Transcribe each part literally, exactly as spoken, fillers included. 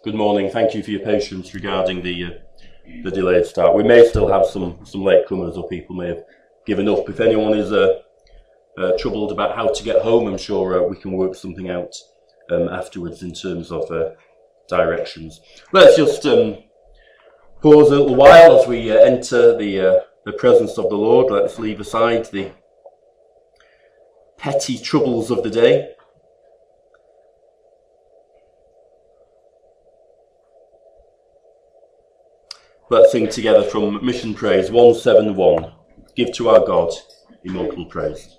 Good morning. Thank you for your patience regarding the uh, the delayed start. We may still have some some latecomers, or people may have given up. If anyone is uh, uh, troubled about how to get home, I'm sure uh, we can work something out um, afterwards in terms of uh, directions. Let's just um, pause a little while as we uh, enter the uh, the presence of the Lord. Let's leave aside the petty troubles of the day. Let's sing together from Mission Praise one seventy-one. Give to our God immortal praise.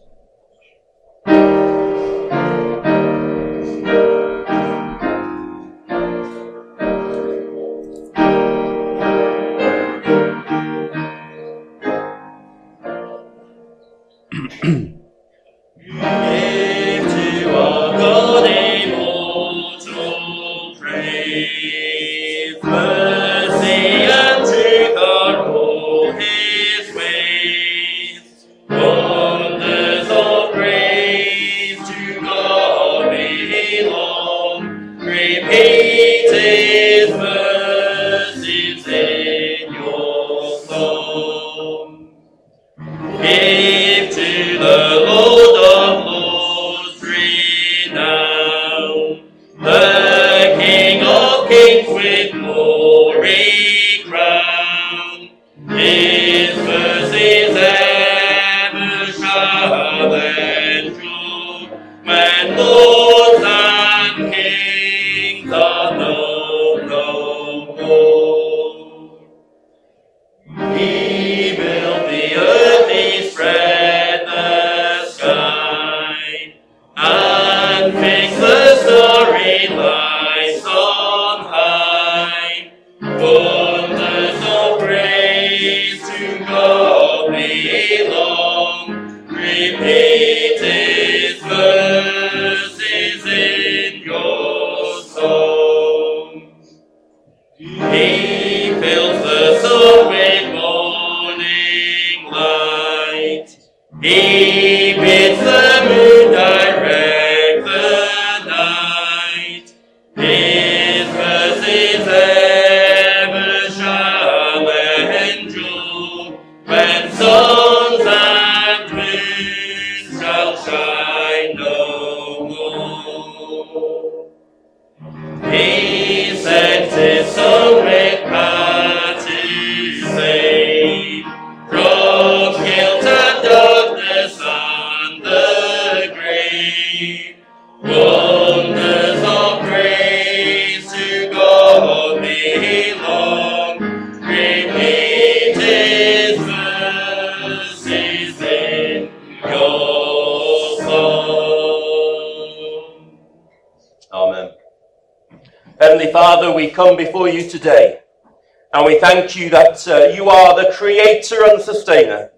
Father, we come before you today, and we thank you that uh, you are the creator and sustainer.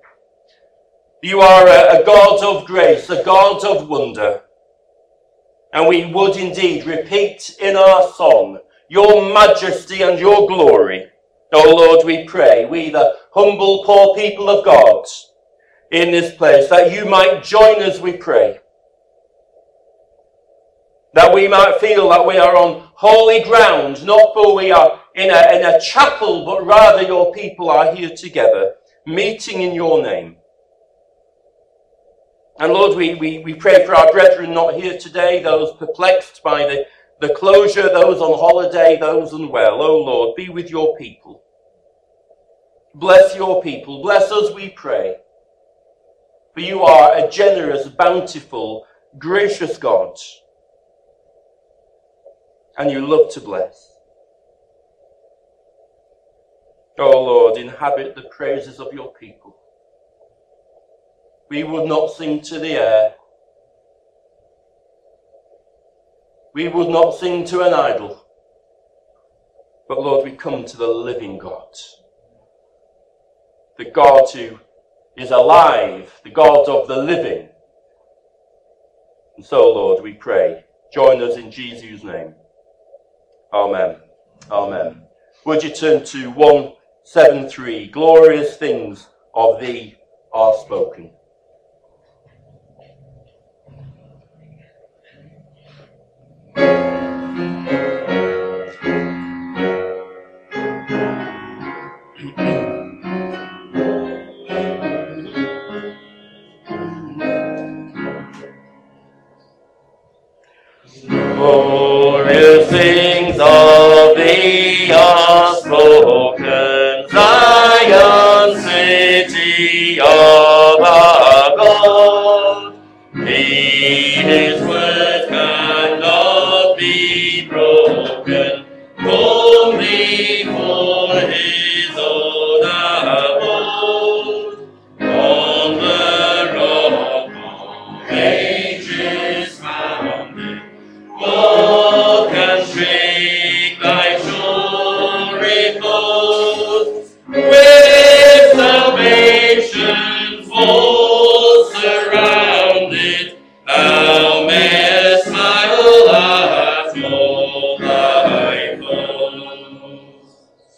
You are a, a God of grace, a God of wonder. And we would indeed repeat in our song your majesty and your glory. Oh Lord, we pray, we the humble poor people of God in this place, that you might join us, we pray. That we might feel that we are on holy ground, not for we are in a, in a chapel, but rather your people are here together, meeting in your name. And Lord, we, we, we pray for our brethren not here today, those perplexed by the, the closure, those on holiday, those unwell. Oh Lord, be with your people. Bless your people. Bless us, we pray. For you are a generous, bountiful, gracious God. And you love to bless. Oh Lord, inhabit the praises of your people. We would not sing to the air. We would not sing to an idol. But Lord, we come to the living God. The God who is alive, the God of the living. And so, Lord, we pray. Join us in Jesus' name. Amen. Amen. Would you turn to one seventy-three? Glorious things of thee are spoken. Glorious things of thee are spoken, Zion, city of our God. He, his word cannot be broken, only for his own abode. On the rock of ages founded, what can shake thy sure repose? With salvation full surrounded, thou mayest smile at all thy foes.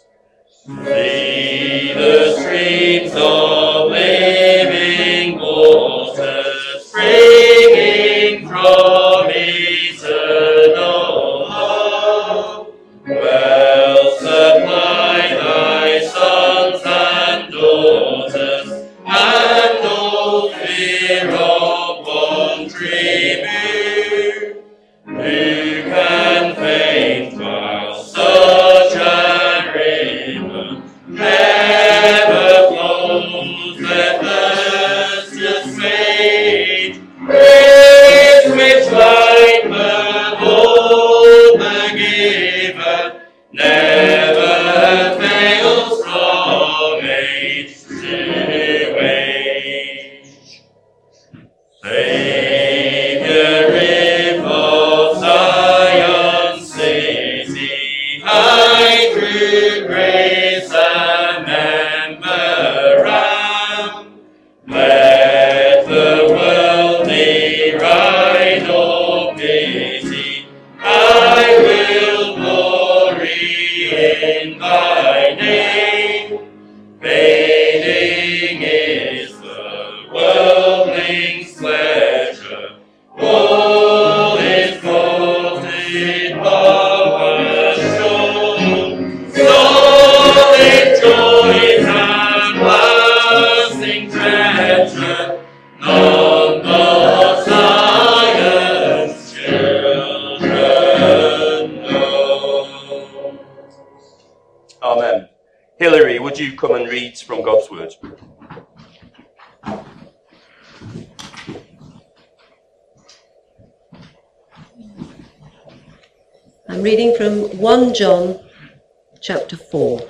See the streams of living waters springing from eternal love. Well supply thy sons and daughters, and no fear of one tribute. Who can faint while such a river never flows? Let thirst just fade, grace which like the Lord the giver never fails from age to age. Saviour, rib of Zion city, hide through grace a member am. Let the world deride or pity, I will glory in thy name. Fading is the worldling's pleasure, all is courted power shown. Solid joys and lasting treasure, none but Zion's children know. Amen. Hilary, would you come and read from God's word? I'm reading from First John chapter four.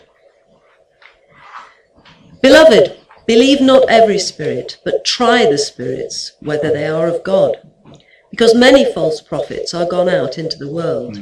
Beloved, believe not every spirit, but try the spirits, whether they are of God, because many false prophets are gone out into the world.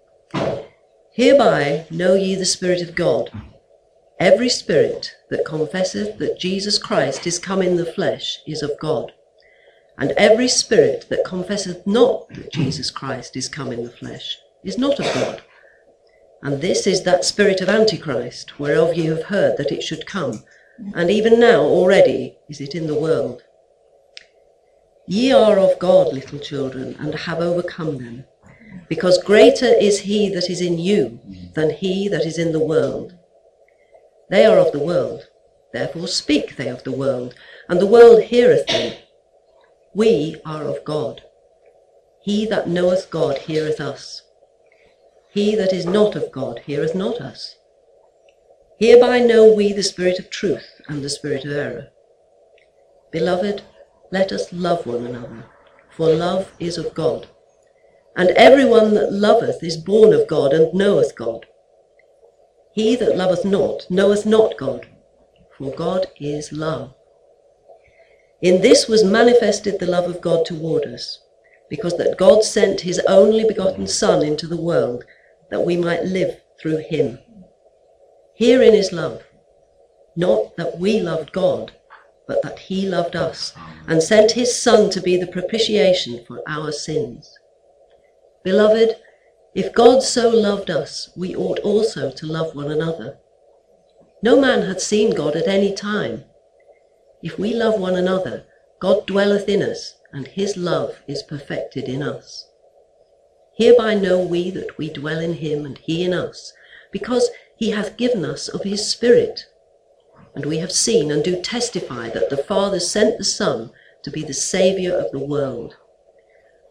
Hereby know ye the Spirit of God. Every spirit that confesseth that Jesus Christ is come in the flesh is of God. And every spirit that confesseth not that Jesus Christ is come in the flesh is not of God. And this is that spirit of Antichrist, whereof ye have heard that it should come, and even now already is it in the world. Ye are of God, little children, and have overcome them, because greater is he that is in you than he that is in the world. They are of the world, therefore speak they of the world, and the world heareth them. We are of God. He that knoweth God heareth us. He that is not of God heareth not us. Hereby know we the spirit of truth and the spirit of error. Beloved, let us love one another, for love is of God. And every one that loveth is born of God and knoweth God. He that loveth not knoweth not God, for God is love. In this was manifested the love of God toward us, because that God sent his only begotten Son into the world, that we might live through him. Herein is love, not that we loved God, but that he loved us, and sent his Son to be the propitiation for our sins. Beloved, if God so loved us, we ought also to love one another. No man hath seen God at any time. If we love one another, God dwelleth in us, and his love is perfected in us. Hereby know we that we dwell in him, and he in us, because he hath given us of his Spirit. And we have seen and do testify that the Father sent the Son to be the Saviour of the world.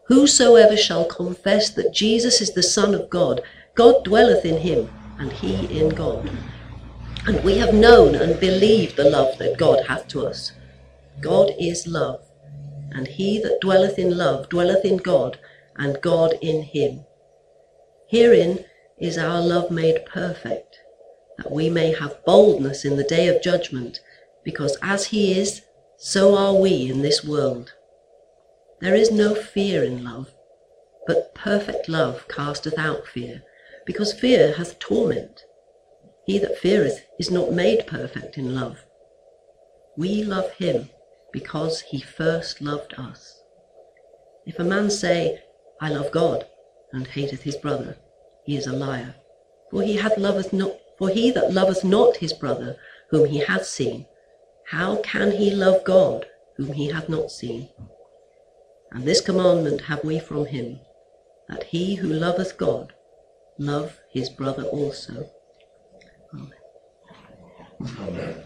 Whosoever shall confess that Jesus is the Son of God, God dwelleth in him, and he in God. And we have known and believed the love that God hath to us. God is love, and he that dwelleth in love dwelleth in God, and God in him. Herein is our love made perfect, that we may have boldness in the day of judgment, because as he is, so are we in this world. There is no fear in love, but perfect love casteth out fear, because fear hath torment. He that feareth is not made perfect in love. We love him, because he first loved us. If a man say, I love God, and hateth his brother, he is a liar. For he hath loveth not, for he that loveth not his brother, whom he hath seen, how can he love God, whom he hath not seen? And this commandment have we from him, that he who loveth God love his brother also. Amen. Amen.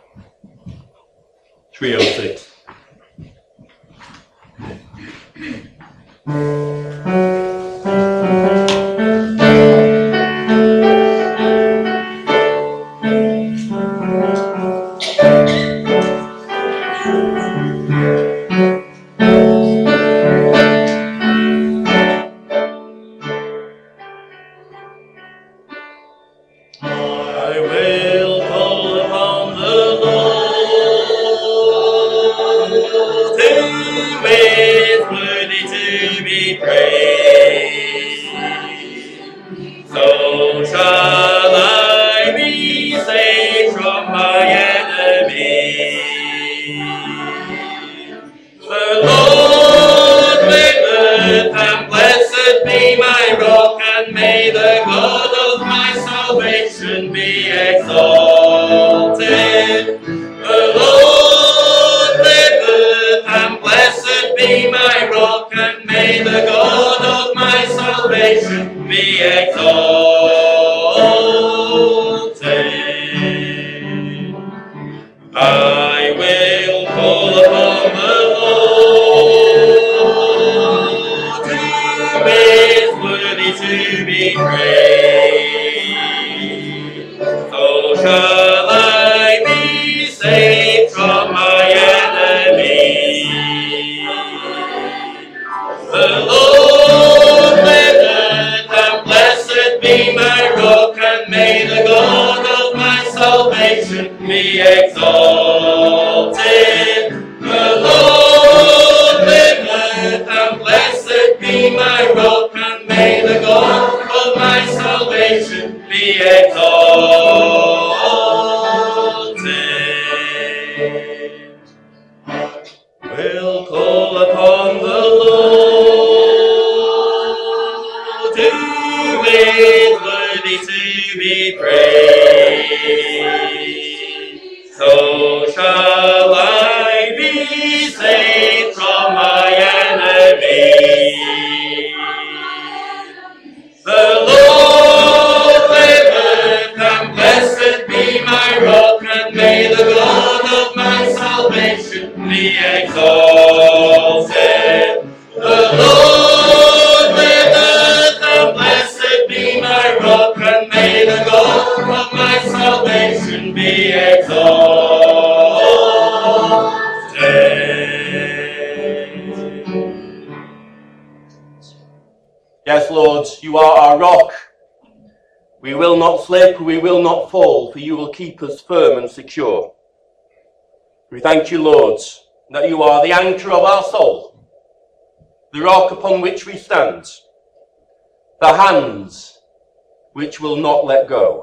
three oh six. Yes, Lord, you are our rock. We will not slip, we will not fall, for you will keep us firm and secure. We thank you, Lord, that you are the anchor of our soul, the rock upon which we stand, the hands which will not let go.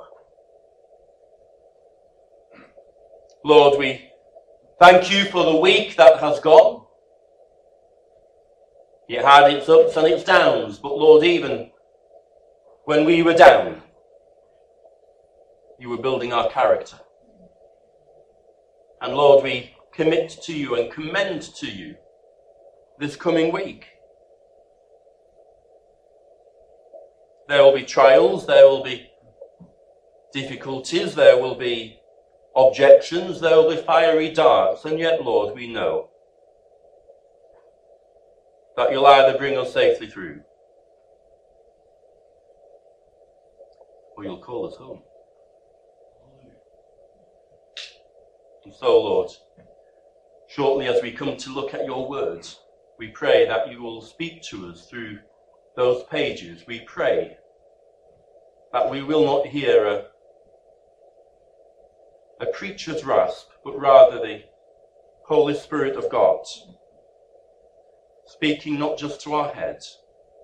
Lord, we thank you for the week that has gone. It had its ups and its downs, but Lord, even when we were down, you were building our character. And Lord, we commit to you and commend to you this coming week. There will be trials, there will be difficulties, there will be objections, there will be fiery darts, and yet, Lord, we know that you'll either bring us safely through, or you'll call us home. And so, Lord, shortly as we come to look at your words, we pray that you will speak to us through those pages. We pray that we will not hear a, a creature's rasp, but rather the Holy Spirit of God, speaking not just to our heads,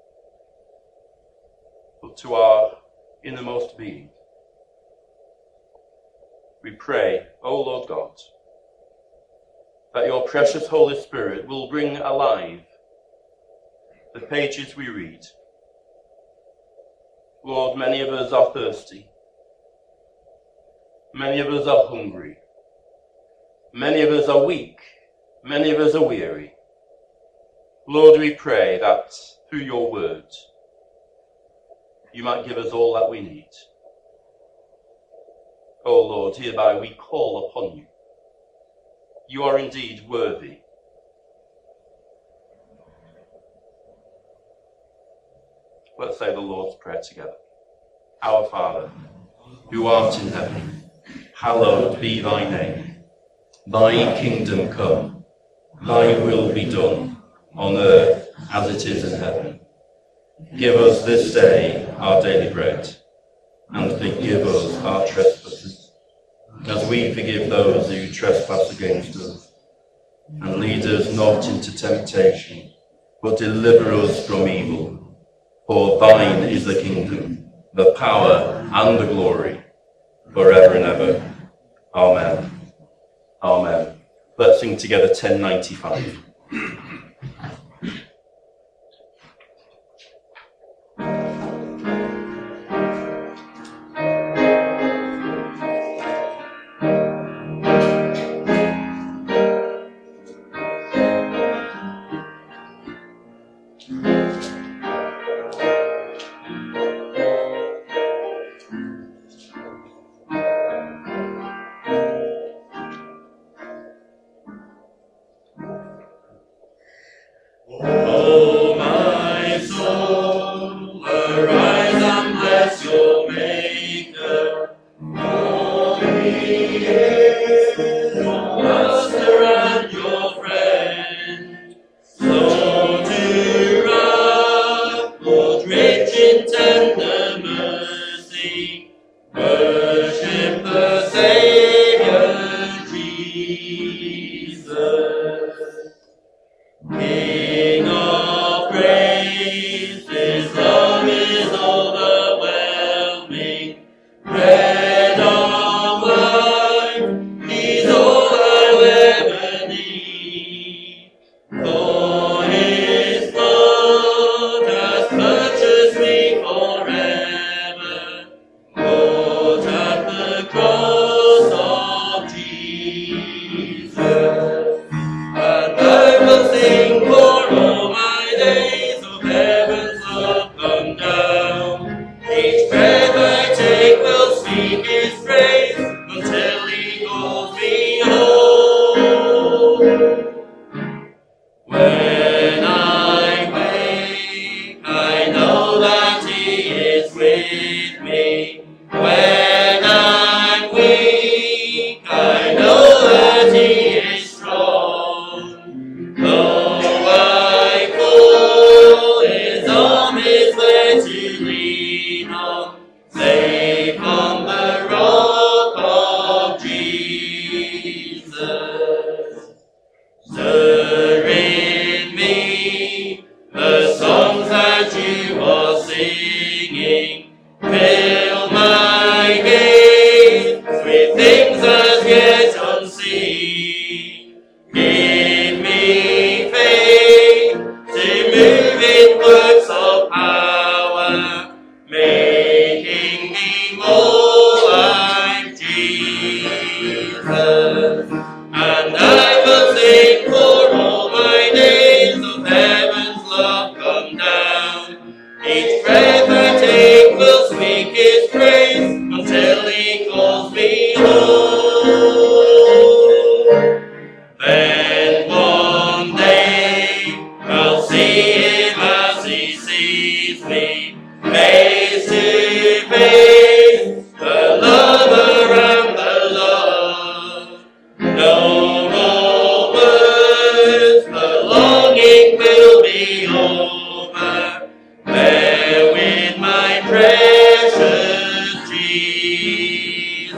but to our innermost being. We pray, O Lord God, that your precious Holy Spirit will bring alive the pages we read. Lord, many of us are thirsty. Many of us are hungry. Many of us are weak. Many of us are weary. Lord, we pray that through your word, you might give us all that we need. O Lord, hereby we call upon you. You are indeed worthy. Let's say the Lord's Prayer together. Our Father, who art in heaven, hallowed be thy name. Thy kingdom come, thy will be done, on earth as it is in heaven. Give us this day our daily bread, and forgive us our trespasses, as we forgive those who trespass against us. And lead us not into temptation, but deliver us from evil. For thine is the kingdom, the power, and the glory, forever and ever. Amen. Amen. Let's sing together ten ninety-five. Each breath I take will speak it. face to face, the lover and the love. No more words, the longing will be over. There with my precious Jesus.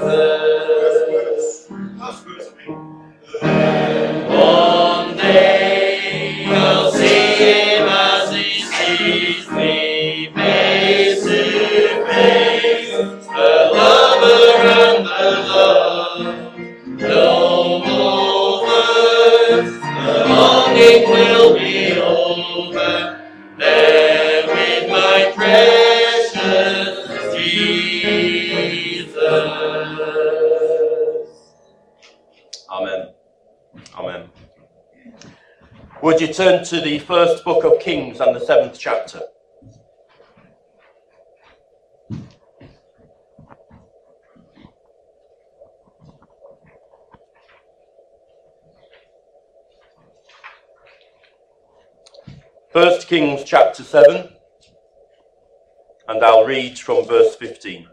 One day I'll see him as he sees me, face to face, the lover and the love. No more words, the longing will be over. There with my precious Jesus. Amen. Amen. Would you turn to the first book of Kings and the seventh chapter? First Kings chapter seven, and I'll read from verse fifteen.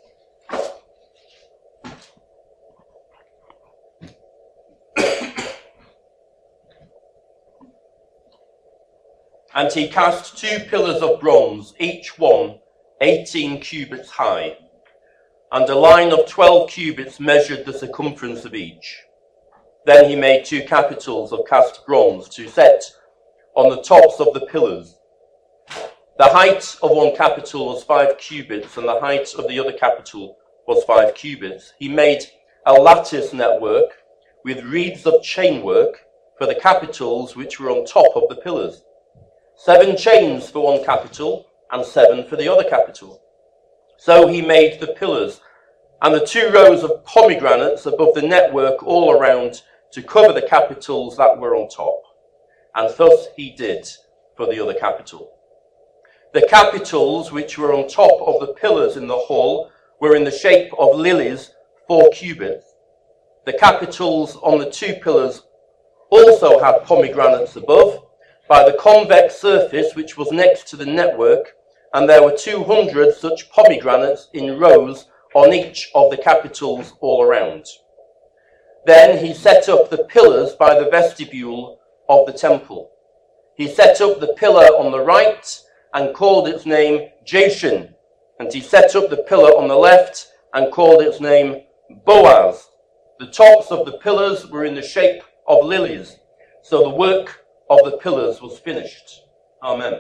And he cast two pillars of bronze, each one eighteen cubits high, and a line of twelve cubits measured the circumference of each. Then he made two capitals of cast bronze to set on the tops of the pillars. The height of one capital was five cubits, and the height of the other capital was five cubits. He made a lattice network with reeds of chainwork for the capitals which were on top of the pillars. Seven chains for one capital, and seven for the other capital. So he made the pillars, and the two rows of pomegranates above the network all around to cover the capitals that were on top. And thus he did for the other capital. The capitals which were on top of the pillars in the hall were in the shape of lilies, four cubits. The capitals on the two pillars also had pomegranates above, by the convex surface which was next to the network, and there were two hundred such pomegranates in rows on each of the capitals all around. Then he set up the pillars by the vestibule of the temple. He set up the pillar on the right and called its name Jashin, and he set up the pillar on the left and called its name Boaz. The tops of the pillars were in the shape of lilies, so the work of the pillars was finished. Amen.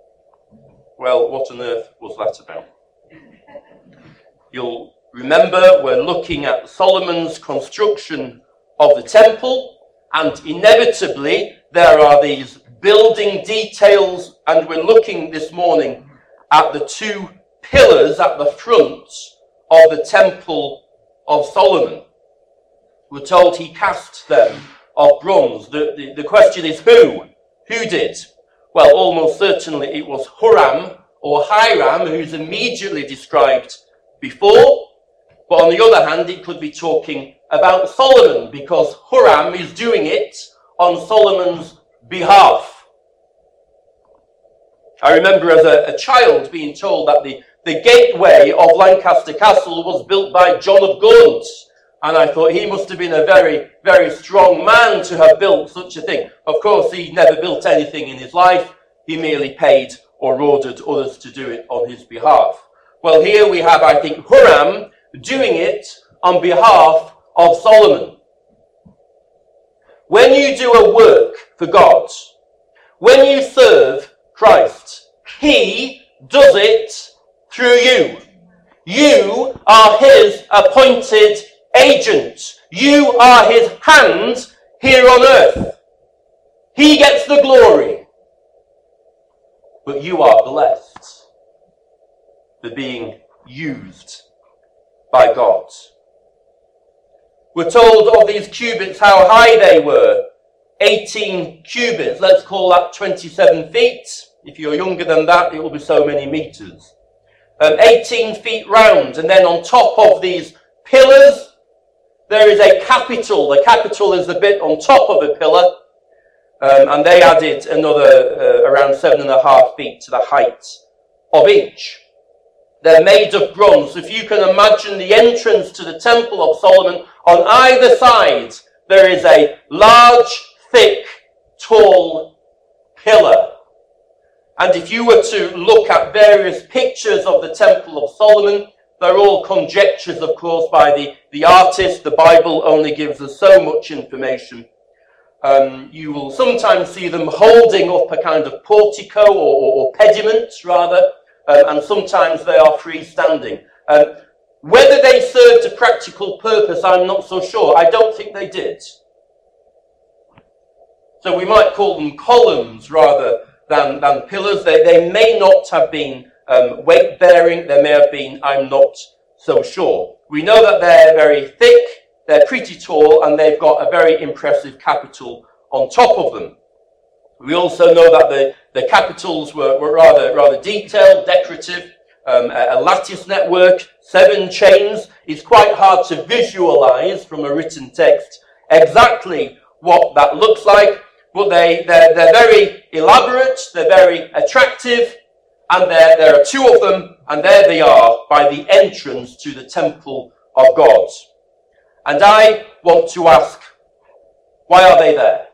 Well, what on earth was that about? You'll remember we're looking at Solomon's construction of the temple, and inevitably there are these building details, and we're looking this morning at the two pillars at the front of the temple of Solomon. We're told he cast them of bronze. The, the, the question is who? Who did? Well, almost certainly it was Huram or Hiram, who's immediately described before. But on the other hand, it could be talking about Solomon, because Huram is doing it on Solomon's behalf. I remember as a, a child being told that the, the gateway of Lancaster Castle was built by John of Gaunt. And I thought he must have been a very, very strong man to have built such a thing. Of course, he never built anything in his life. He merely paid or ordered others to do it on his behalf. Well, here we have, I think, Huram doing it on behalf of Solomon. When you do a work for God, when you serve Christ, he does it through you. You are his appointed agent. You are his hands here on earth. He gets the glory, but you are blessed for being used by God. We're told of these cubits how high they were. eighteen cubits, let's call that twenty-seven feet. If you're younger than that, it will be so many meters. Um, eighteen feet round, and then on top of these pillars, there is a capital. The capital is the bit on top of a pillar, um, and they added another uh, around seven and a half feet to the height of each. They're made of bronze. If you can imagine the entrance to the Temple of Solomon, on either side there is a large, thick, tall pillar. And if you were to look at various pictures of the Temple of Solomon, they're all conjectures, of course, by the, the artist. The Bible only gives us so much information. Um, you will sometimes see them holding up a kind of portico or, or, or pediment, rather, um, and sometimes they are freestanding. Um, whether they served a practical purpose, I'm not so sure. I don't think they did. So we might call them columns rather than, than pillars. They, they may not have been um, weight-bearing. They may have been, I'm not so sure. We know that they're very thick, they're pretty tall, and they've got a very impressive capital on top of them. We also know that the, the capitals were, were rather, rather detailed, decorative, um, a, a lattice network, seven chains. It's quite hard to visualize from a written text exactly what that looks like, but they, they're, they're very elaborate, they're very attractive, and there, there are two of them, and there they are by the entrance to the Temple of God. And I want to ask, why are they there?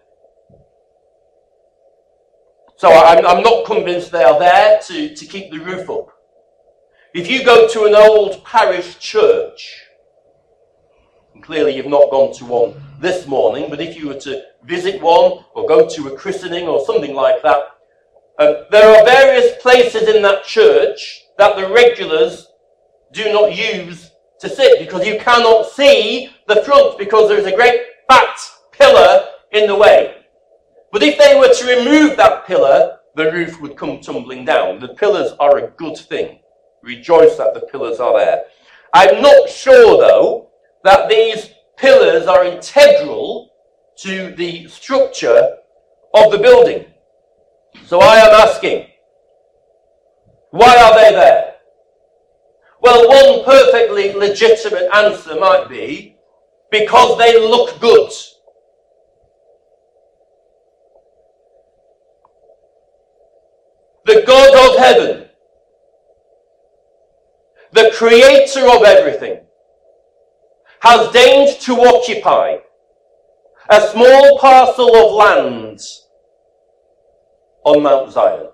So I'm, I'm not convinced they are there to, to keep the roof up. If you go to an old parish church, and clearly you've not gone to one this morning, but if you were to visit one or go to a christening or something like that, um, there are various places in that church that the regulars do not use to sit, because you cannot see the front because there is a great fat pillar in the way. But if they were to remove that pillar, the roof would come tumbling down. The pillars are a good thing. Rejoice that the pillars are there. I'm not sure, though, that these pillars are integral to the structure of the building. So I am asking, why are they there? Well, one perfectly legitimate answer might be, because they look good. The God of heaven, the creator of everything, has deigned to occupy a small parcel of land on Mount Zion.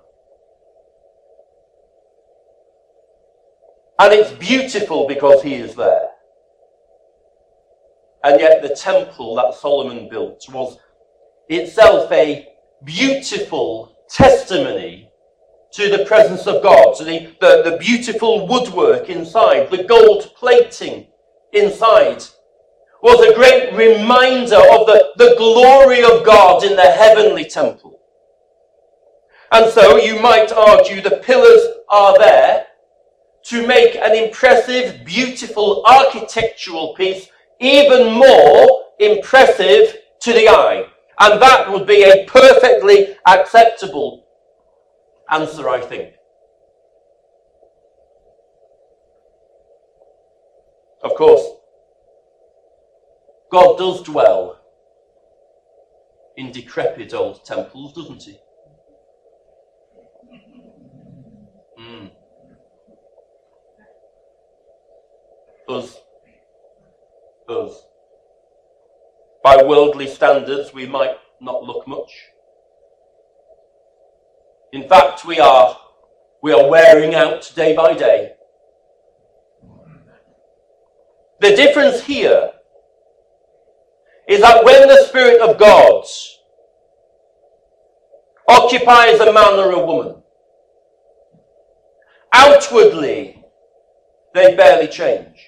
And it's beautiful because he is there. And yet the temple that Solomon built was itself a beautiful testimony to the presence of God, to the, the, the beautiful woodwork inside, the gold plating inside, was a great reminder of the, the glory of God in the heavenly temple. And so you might argue the pillars are there to make an impressive, beautiful architectural piece even more impressive to the eye. And that would be a perfectly acceptable answer, I think. Of course, God does dwell in decrepit old temples, doesn't he? Mm. Us. Us. By worldly standards, we might not look much. In fact, we are, we are wearing out day by day. The difference here is that when the Spirit of God occupies a man or a woman, outwardly they barely change.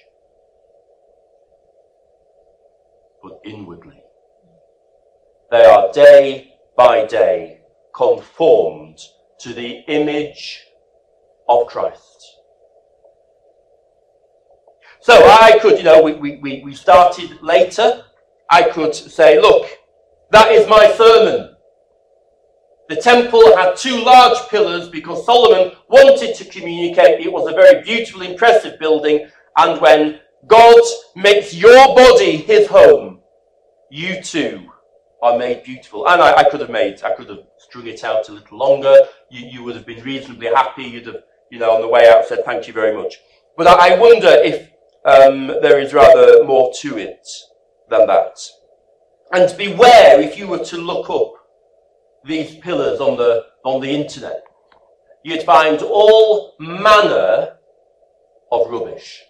But inwardly, they are day by day conformed to the image of Christ. So I could, you know, we, we, we started later. I could say, look, that is my sermon. The temple had two large pillars because Solomon wanted to communicate it was a very beautiful, impressive building, and when God makes your body his home, you too are made beautiful. And I, I could have made, I could have strung it out a little longer. You, you would have been reasonably happy. You'd have, you know, on the way out said thank you very much. But I wonder if um, there is rather more to it than that. And beware if you were to look up these pillars on the on the internet, you'd find all manner of rubbish.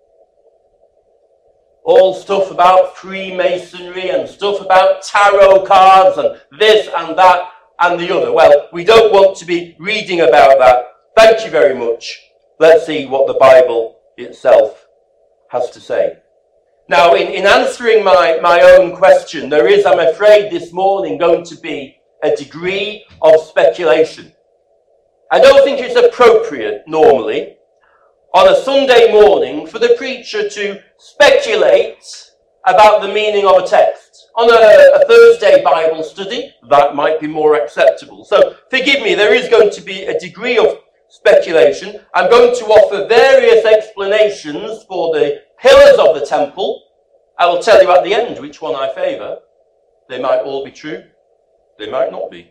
All stuff about Freemasonry and stuff about tarot cards and this and that and the other. Well, we don't want to be reading about that. Thank you very much. Let's see what the Bible itself has to say. Now, in, in answering my, my own question, there is, I'm afraid, this morning going to be a degree of speculation. I don't think it's appropriate, normally, on a Sunday morning for the preacher to speculate about the meaning of a text. On a, a Thursday Bible study, that might be more acceptable. So, forgive me, there is going to be a degree of speculation. I'm going to offer various explanations for the pillars of the temple. I will tell you at the end which one I favour. They might all be true. They might not be.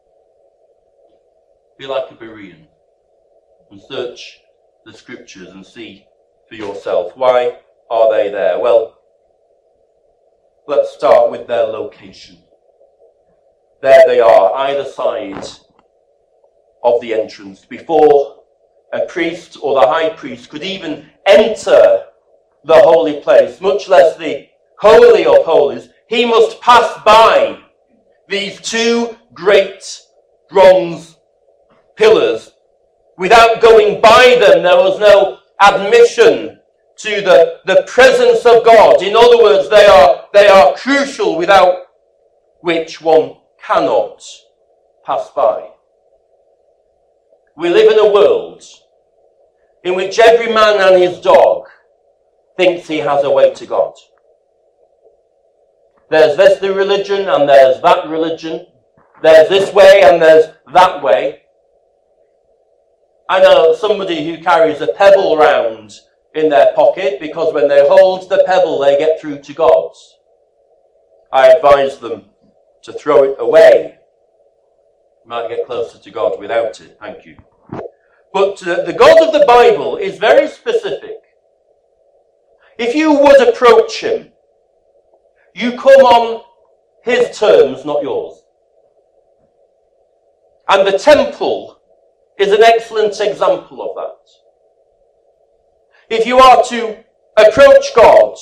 Be like a Berean and search the scriptures and see for yourself. Why are they there? Well, let's start with their location. There they are, either side of the entrance. Before a priest or the high priest could even enter the holy place, much less the Holy of Holies, he must pass by these two great bronze pillars. Without going by them, there was no admission to the, the presence of God. In other words, they are, they are crucial, without which one cannot pass by. We live in a world in which every man and his dog thinks he has a way to God. There's this the religion and there's that religion. There's this way and there's that way. I know somebody who carries a pebble around in their pocket because when they hold the pebble they get through to God. I advise them to throw it away. You might get closer to God without it. Thank you. But uh, the God of the Bible is very specific. If you would approach him, you come on his terms, not yours. And the temple is an excellent example of that. If you are to approach God,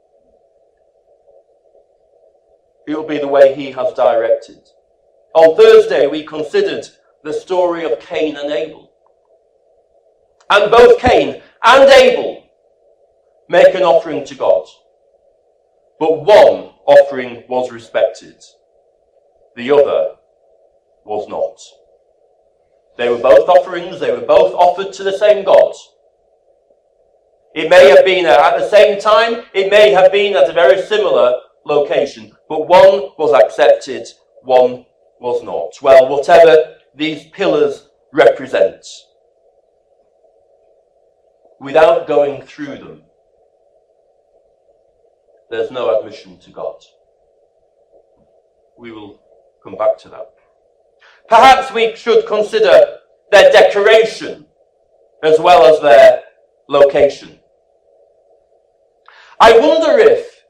it will be the way he has directed. On Thursday, we considered the story of Cain and Abel. And both Cain and Abel make an offering to God. But one offering was respected. The other was not. They were both offerings. They were both offered to the same God. It may have been at the same time. It may have been at a very similar location. But one was accepted. One was not. Well, whatever these pillars represent, without going through them, there's no admission to God. We will come back to that. Perhaps we should consider their decoration as well as their location. I wonder if,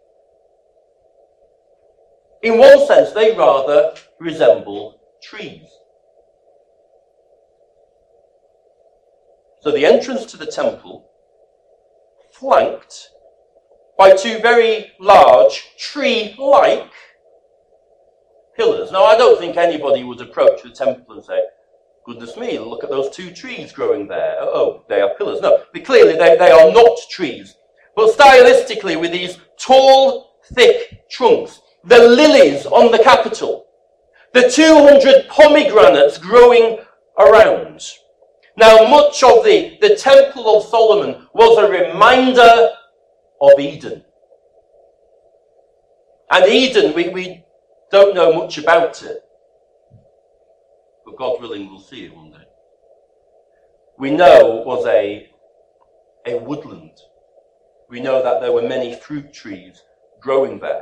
in one sense, they rather resemble trees. So the entrance to the temple, flanked by two very large tree-like pillars. Now, I don't think anybody would approach the temple and say, goodness me, look at those two trees growing there. Oh, they are pillars. No, but clearly they, they are not trees. But stylistically, with these tall, thick trunks, the lilies on the Capitol, the two hundred pomegranates growing around. Now, much of the, the Temple of Solomon was a reminder of Eden. And Eden, we, we don't know much about it. But God willing, we'll see it one day. We know it was a, a woodland. We know that there were many fruit trees growing there.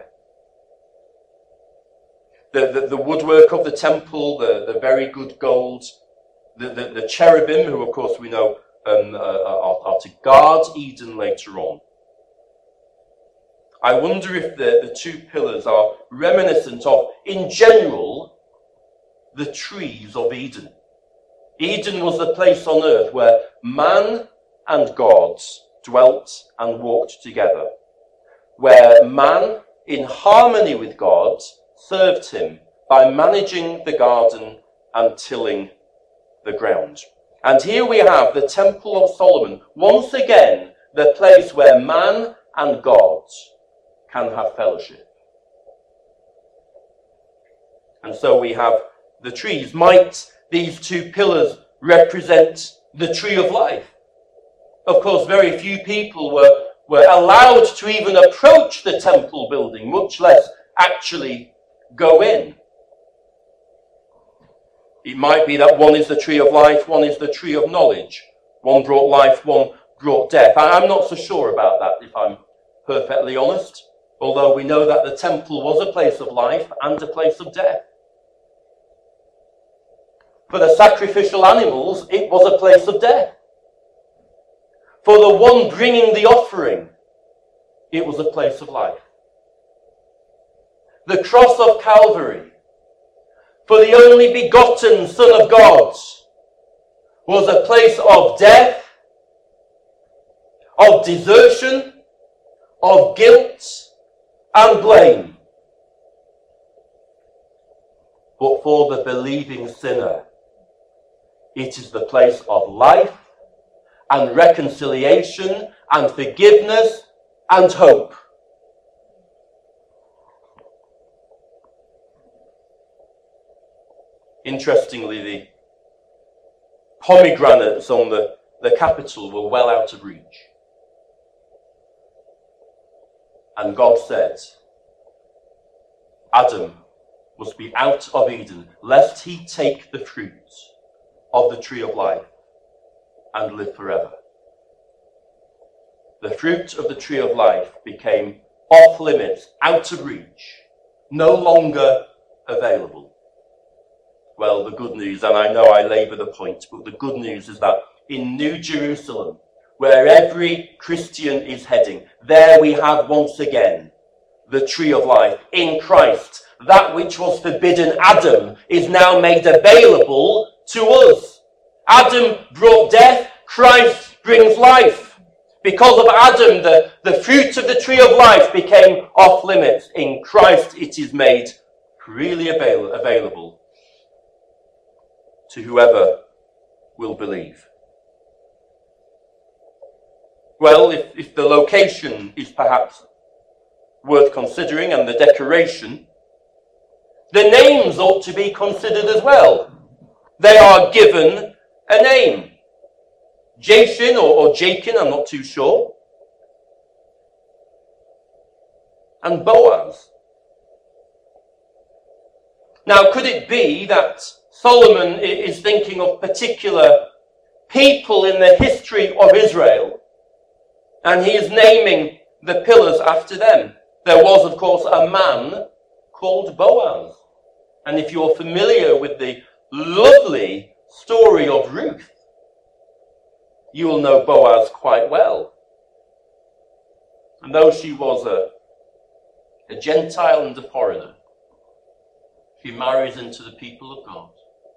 The, the, the woodwork of the temple, the, the very good gold, the, the, the cherubim, who of course we know um, uh, are, are to guard Eden later on. I wonder if the, the two pillars are reminiscent of, in general, the trees of Eden. Eden was the place on earth where man and God dwelt and walked together, where man, in harmony with God, served him by managing the garden and tilling the ground. And here we have the Temple of Solomon, once again, the place where man and God can have fellowship. And so we have the trees. Might these two pillars represent the tree of life? Of course, very few people were, were allowed to even approach the temple building, much less actually go in. It might be that one is the tree of life, one is the tree of knowledge. One brought life, one brought death. I'm not so sure about that, if I'm perfectly honest, although we know that the temple was a place of life and a place of death. For the sacrificial animals, it was a place of death. For the one bringing the offering, it was a place of life. The cross of Calvary, for the only begotten Son of God, was a place of death, of desertion, of guilt and blame. But for the believing sinner, it is the place of life and reconciliation and forgiveness and hope. Interestingly, the pomegranates on the, the Capitol were well out of reach. And God said, Adam must be out of Eden, lest he take the fruit of the tree of life and live forever. The fruit of the tree of life became off limits, out of reach, no longer available. Well, the good news, and I know I labour the point, but the good news is that in New Jerusalem, where every Christian is heading, there we have once again the tree of life. In Christ, that which was forbidden Adam is now made available to us. Adam brought death, Christ brings life. Because of Adam, the, the fruit of the tree of life became off limits. In Christ, it is made freely avail- available to whoever will believe. Well, if, if the location is perhaps worth considering and the decoration, the names ought to be considered as well. They are given a name. Jachin or, or Jachin, I'm not too sure. And Boaz. Now, could it be that Solomon is thinking of particular people in the history of Israel, and he is naming the pillars after them? There was, of course, a man called Boaz. And if you're familiar with the lovely story of Ruth, you will know Boaz quite well. And though she was a, a Gentile and a foreigner, she marries into the people of God.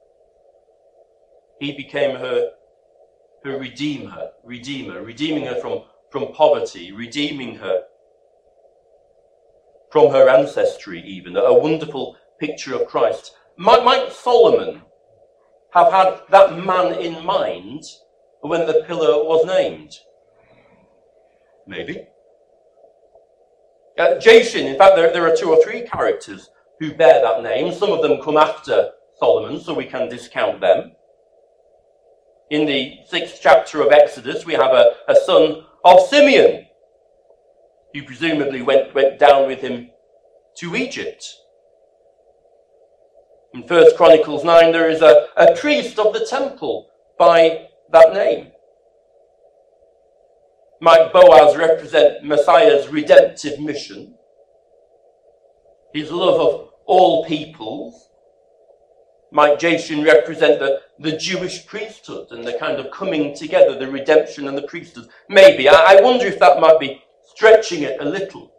He became her, her redeemer, redeemer, redeeming her from, from poverty, redeeming her from her ancestry even, a wonderful picture of Christ. Might, might Solomon have had that man in mind when the pillar was named? Maybe. Uh, Jachin, in fact, there, there are two or three characters who bear that name. Some of them come after Solomon, so we can discount them. In the sixth chapter of Exodus, we have a, a son of Simeon, who presumably went, went down with him to Egypt. In First Chronicles nine, there is a, a priest of the temple by that name. Might Boaz represent Messiah's redemptive mission, his love of all peoples, Might Jashin represent the, the Jewish priesthood and the kind of coming together, the redemption and the priesthood? Maybe. I, I wonder if that might be stretching it a little.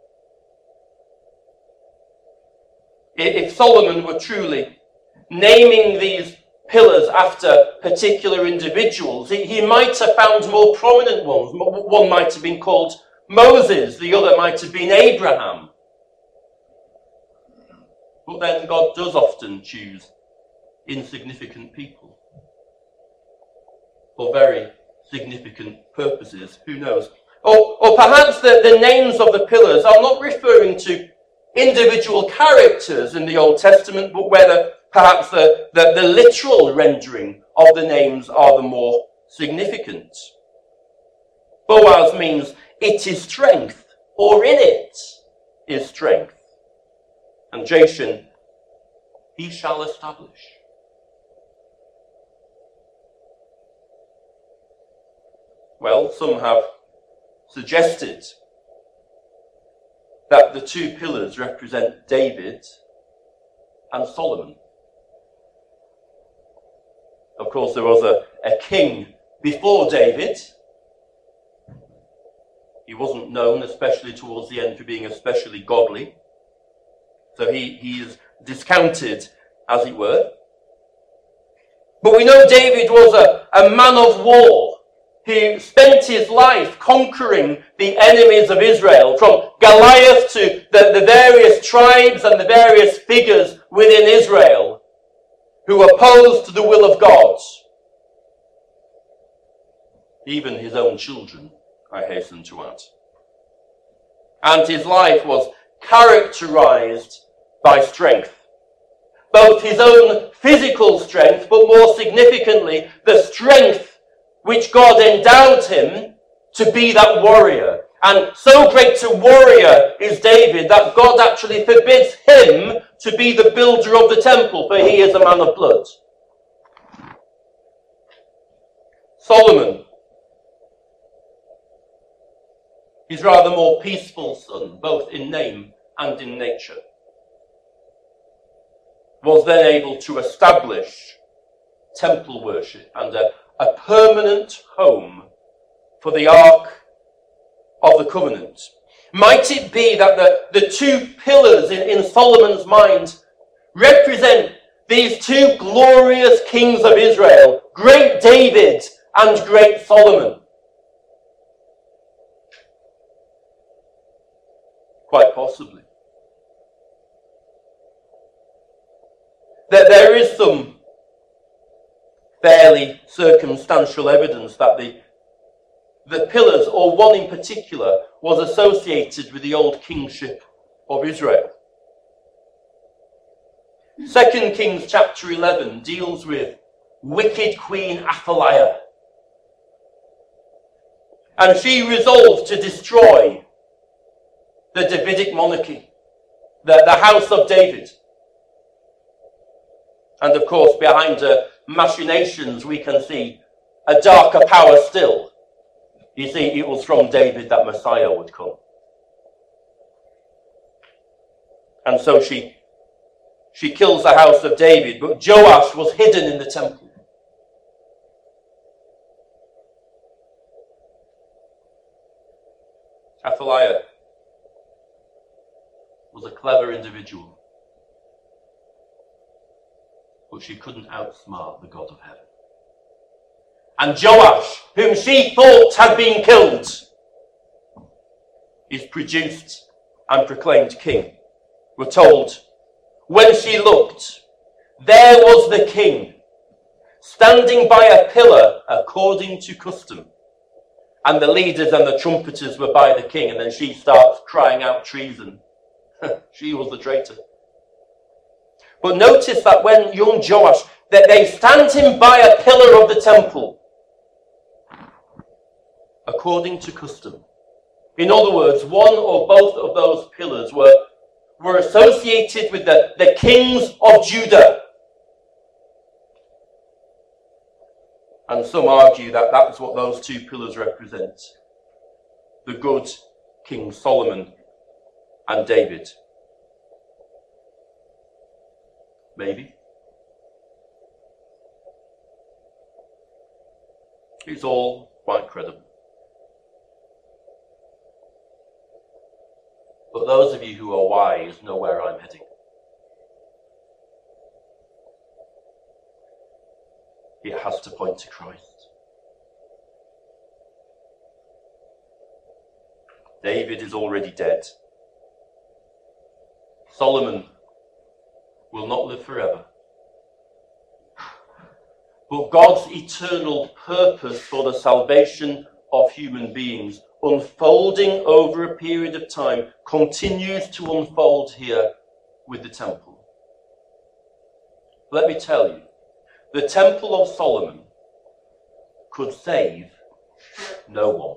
If Solomon were truly naming these pillars after particular individuals, he, he might have found more prominent ones. One might have been called Moses, the other might have been Abraham. But then God does often choose insignificant people for very significant purposes. Who knows? Or, or perhaps the, the names of the pillars are not referring to individual characters in the Old Testament, but whether perhaps the, the, the literal rendering of the names are the more significant. Boaz means it is strength, or in it is strength. And Jashin, he shall establish. Well, some have suggested that the two pillars represent David and Solomon. Of course, there was a, a king before David. He wasn't known, especially towards the end, for being especially godly. So he, he is discounted, as it were. But we know David was a, a man of war. He spent his life conquering the enemies of Israel, from Goliath to the, the various tribes and the various figures within Israel who opposed the will of God. Even his own children, I hasten to add. And his life was characterized by strength. Both his own physical strength, but more significantly, the strength which God endowed him to be that warrior. And so great a warrior is David that God actually forbids him to be the builder of the temple, for he is a man of blood. Solomon, his rather more peaceful son, both in name and in nature, was then able to establish temple worship and a, a permanent home for the Ark of the Covenant. Might it be that the, the two pillars in, in Solomon's mind represent these two glorious kings of Israel, great David and great Solomon? Quite possibly. That there is some fairly circumstantial evidence that the, the pillars, or one in particular, was associated with the old kingship of Israel. Second Kings chapter eleven deals with wicked Queen Athaliah. And she resolved to destroy the Davidic monarchy, the, the house of David. And of course, behind her machinations, we can see a darker power still. You see, it was from David that Messiah would come. And so she, she kills the house of David, but Joash was hidden in the temple. Athaliah was a clever individual, but she couldn't outsmart the God of heaven. And Joash, whom she thought had been killed, is produced and proclaimed king. We're told, when she looked, there was the king, standing by a pillar according to custom. And the leaders and the trumpeters were by the king, and then she starts crying out treason. She was the traitor. But notice that when young Joash, that they stand him by a pillar of the temple, according to custom. In other words, one or both of those pillars were, were associated with the, the kings of Judah. And some argue that that's what those two pillars represent. The good King Solomon and David. Maybe. It's all quite credible. But those of you who are wise know where I'm heading. It has to point to Christ. David is already dead. Solomon will not live forever. But God's eternal purpose for the salvation of human beings, unfolding over a period of time, continues to unfold here with the temple. Let me tell you, the Temple of Solomon could save no one.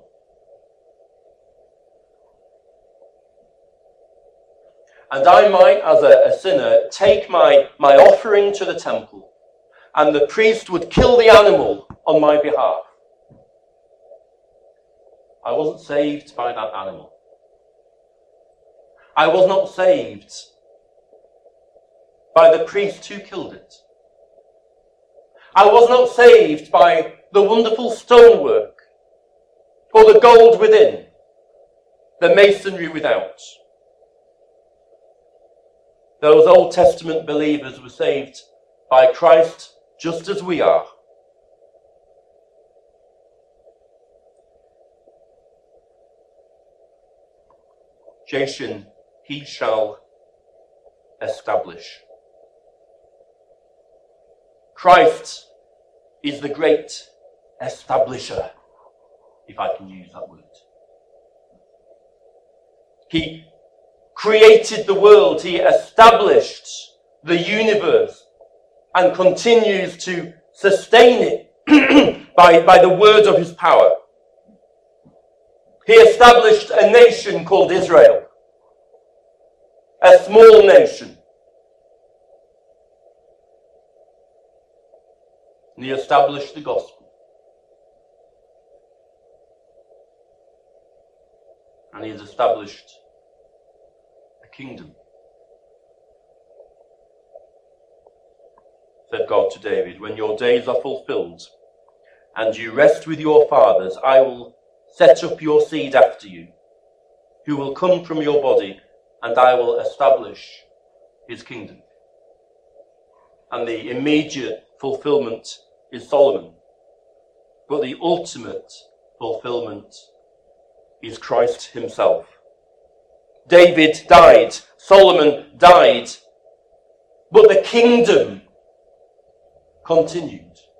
And I might, as a, a sinner, take my, my offering to the temple, and the priest would kill the animal on my behalf. I wasn't saved by that animal. I was not saved by the priest who killed it. I was not saved by the wonderful stonework, or the gold within, the masonry without. Those Old Testament believers were saved by Christ just as we are. Jashin, he shall establish. Christ is the great establisher, if I can use that word. He created the world, he established the universe, and continues to sustain it by, by the word of his power. He established a nation called Israel, a small nation. And he established the gospel. And he has established a kingdom. Said God to David, when your days are fulfilled and you rest with your fathers, I will set up your seed after you, who will come from your body, and I will establish his kingdom. And the immediate fulfillment is Solomon. But the ultimate fulfillment is Christ himself. David died, Solomon died, but the kingdom continued.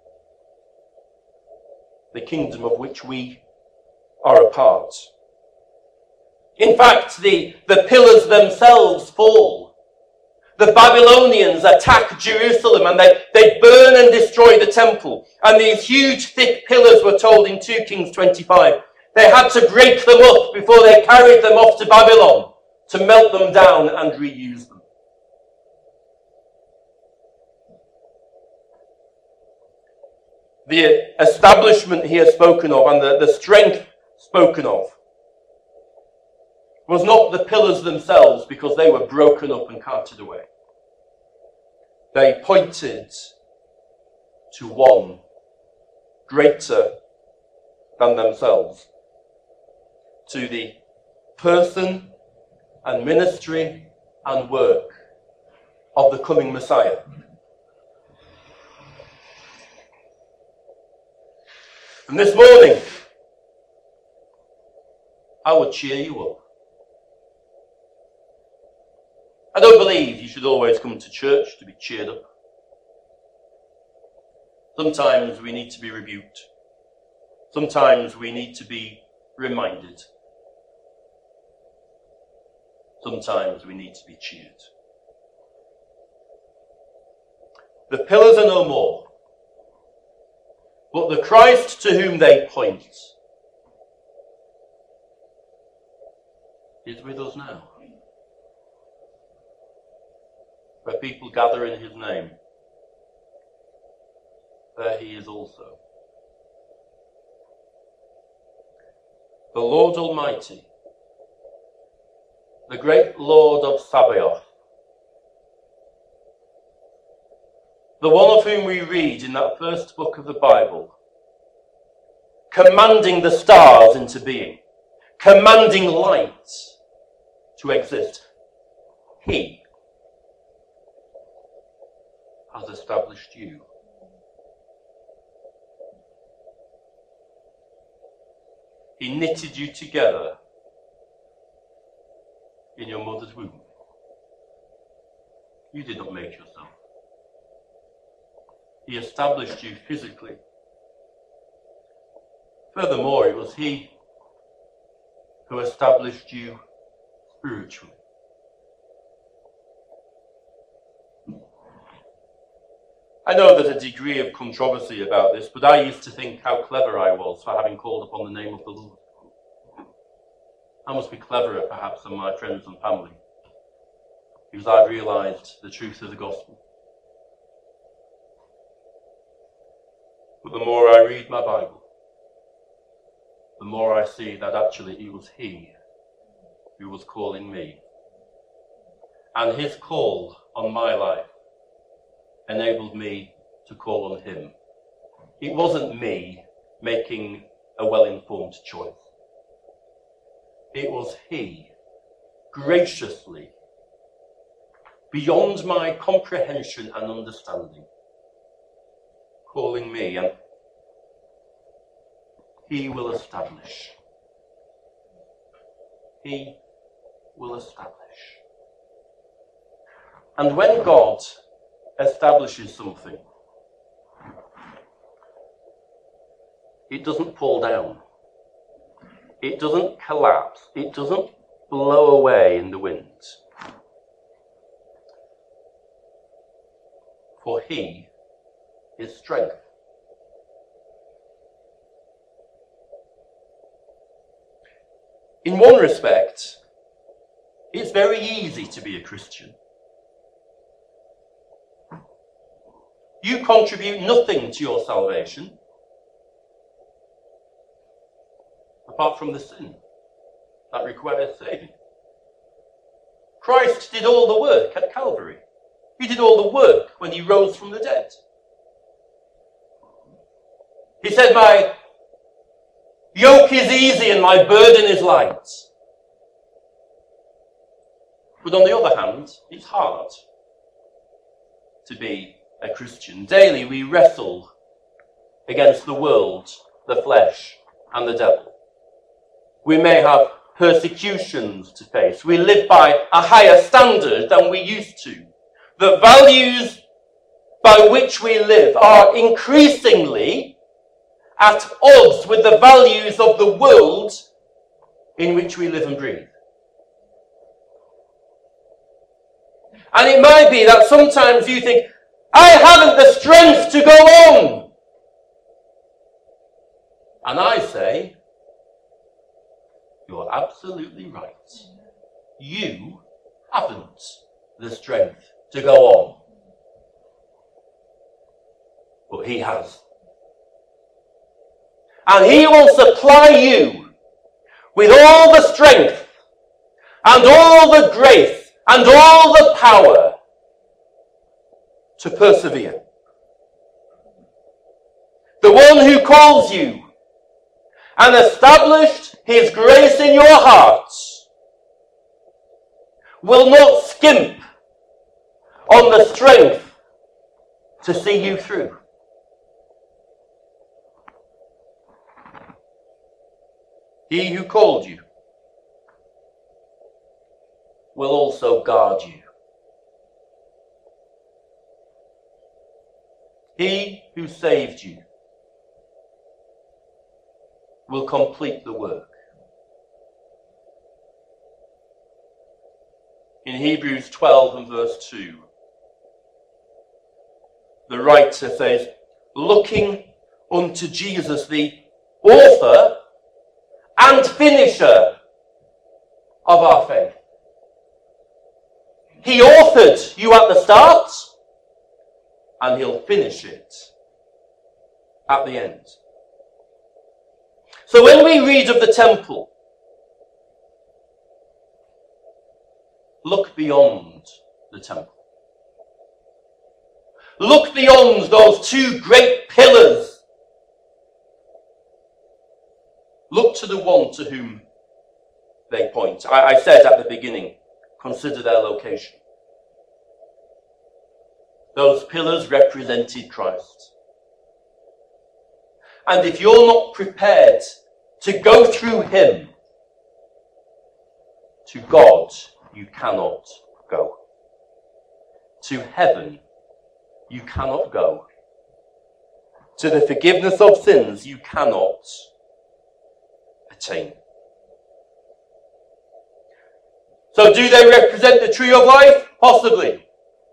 The kingdom of which we are a part. In fact, the, the pillars themselves fall. The Babylonians attack Jerusalem and they, they burn and destroy the temple. And these huge thick pillars, were told in two Kings twenty-five, they had to break them up before they carried them off to Babylon to melt them down and reuse them. The establishment here spoken of and the, the strength spoken of was not the pillars themselves, because they were broken up and carted away. They pointed to one greater than themselves, to the person and ministry and work of the coming Messiah. And this morning, I would cheer you up. I don't believe you should always come to church to be cheered up. Sometimes we need to be rebuked. Sometimes we need to be reminded. Sometimes we need to be cheered. The pillars are no more, but the Christ to whom they point is with us now. Where people gather in his name, there he is also. The Lord Almighty, the great Lord of Sabaoth, the one of whom we read in that first book of the Bible, commanding the stars into being, commanding light to exist. He has established you. He knitted you together in your mother's womb. You did not make yourself. He established you physically. Furthermore, it was He who established you spiritually. I know there's a degree of controversy about this, but I used to think how clever I was for having called upon the name of the Lord. I must be cleverer, perhaps, than my friends and family, because I've realised the truth of the gospel. But the more I read my Bible, the more I see that actually it was He who was calling me. And His call on my life enabled me to call on Him. It wasn't me making a well-informed choice. It was He graciously, beyond my comprehension and understanding, calling me, and He will establish. He will establish. And when God establishes something, it doesn't fall down. It doesn't collapse. It doesn't blow away in the wind. For He is strength. In one respect, it's very easy to be a Christian. You contribute nothing to your salvation, apart from the sin that requires saving. Christ did all the work at Calvary. He did all the work when He rose from the dead. He said, "My yoke is easy and my burden is light." But on the other hand, it's hard to be a Christian. Daily we wrestle against the world, the flesh, and the devil. We may have persecutions to face. We live by a higher standard than we used to. The values by which we live are increasingly at odds with the values of the world in which we live and breathe. And it might be that sometimes you think, I haven't the strength to go on. And I say, you're absolutely right. You haven't the strength to go on. But He has. And He will supply you with all the strength and all the grace and all the power to persevere. The one who calls you and established His grace in your hearts will not skimp on the strength to see you through. He who called you will also guard you. He who saved you will complete the work. In Hebrews twelve and verse two, the writer says, looking unto Jesus, the author and finisher of our faith. He authored you at the start, and He'll finish it at the end. So when we read of the temple, look beyond the temple. Look beyond those two great pillars Look to the one to whom they point. I, I said at the beginning, consider their location. Those pillars represented Christ. And if you're not prepared to go through him, to God you cannot go. To heaven you cannot go. To the forgiveness of sins you cannot attain. So do they represent the tree of life? Possibly.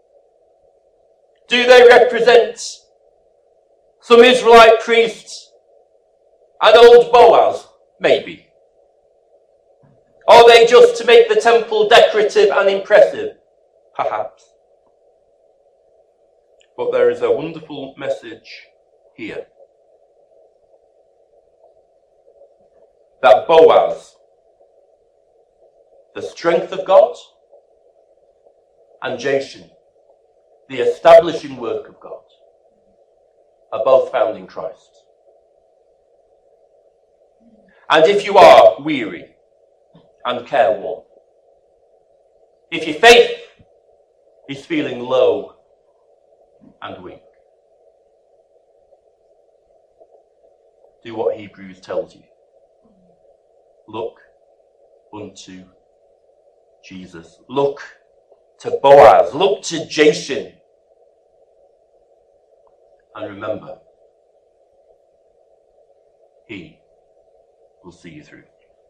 Do they represent some Israelite priests and old Boaz? Maybe. Are they just to make the temple decorative and impressive? Perhaps. But there is a wonderful message here. That Boaz, the strength of God, and Jashen, the establishing work of God, are both found in Christ. And if you are weary and careworn, if your faith is feeling low and weak, do what Hebrews tells you. Look unto Jesus. Look to Boaz. Look to Jashen. And remember, he will see you through.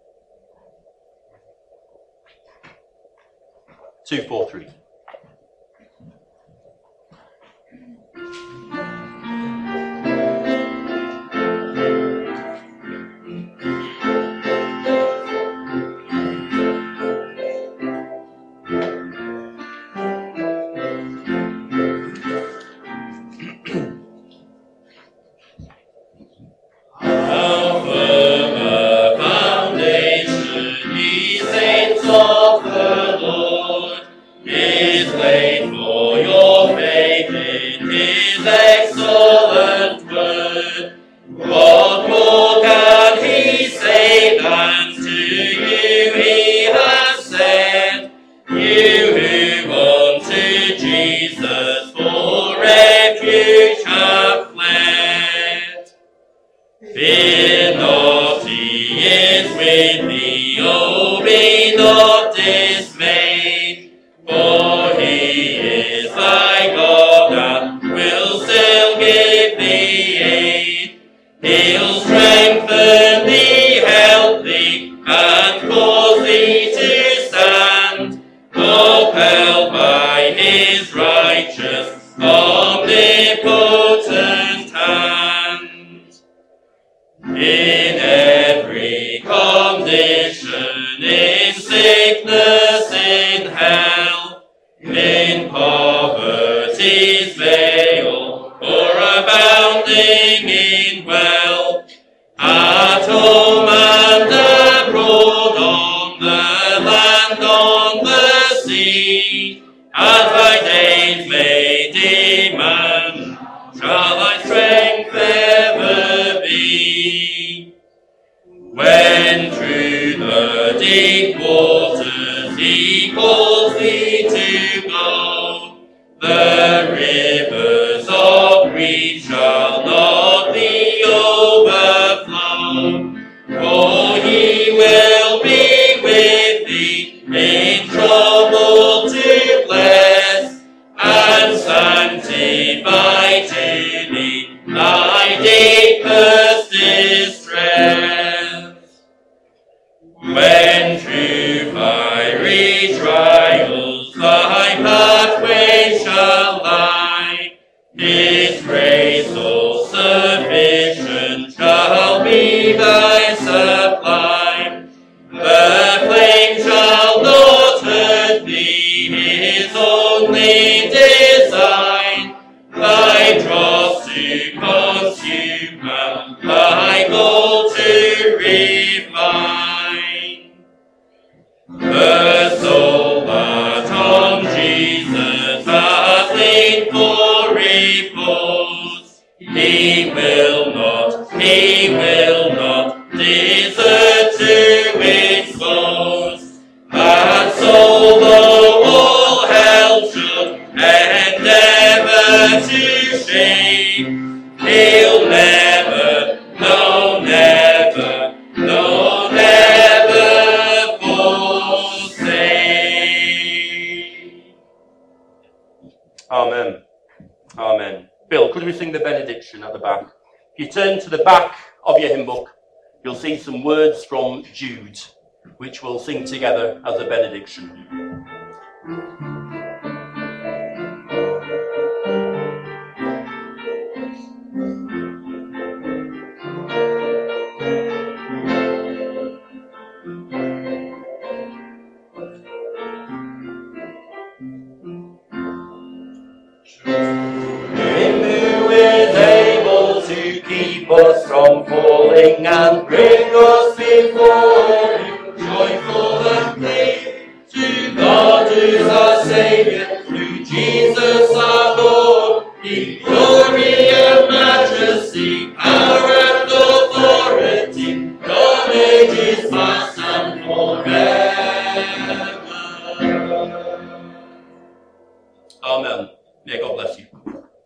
Two, four, three. could we sing the benediction at the back? If you turn to the back of your hymn book, you'll see some words from Jude, which we'll sing together as a benediction. Us from falling and bring us before you, joyful and free, to God who's our Saviour, through Jesus our Lord, in glory and majesty, power and authority, God ages past.